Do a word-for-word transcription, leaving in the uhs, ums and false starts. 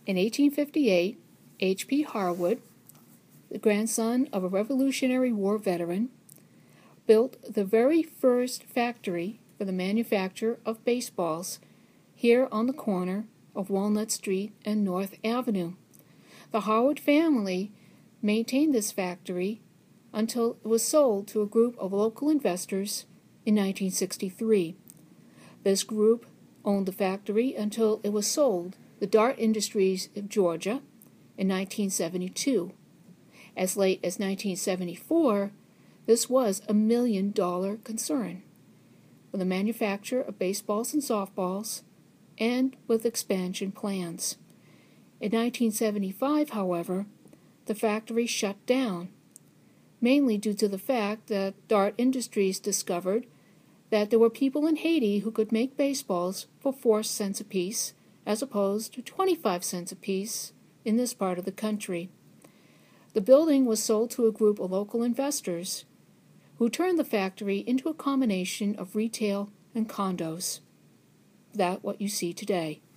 In eighteen fifty-eight, H P Harwood, the grandson of a Revolutionary War veteran, built the very first factory for the manufacture of baseballs here on the corner of Walnut Street and North Avenue. The Harwood family maintained this factory until it was sold to a group of local investors in nineteen sixty-three. This group owned the factory until it was sold to Dart Industries of Georgia in nineteen seventy-two. As late as nineteen seventy-four, this was a million-dollar concern for the manufacture of baseballs and softballs, and with expansion plans. In nineteen seventy-five, however, the factory shut down, mainly due to the fact that Dart Industries discovered that there were people in Haiti who could make baseballs for four cents apiece, as opposed to twenty-five cents apiece in this part of the country. The building was sold to a group of local investors who turned the factory into a combination of retail and condos. That's what you see today.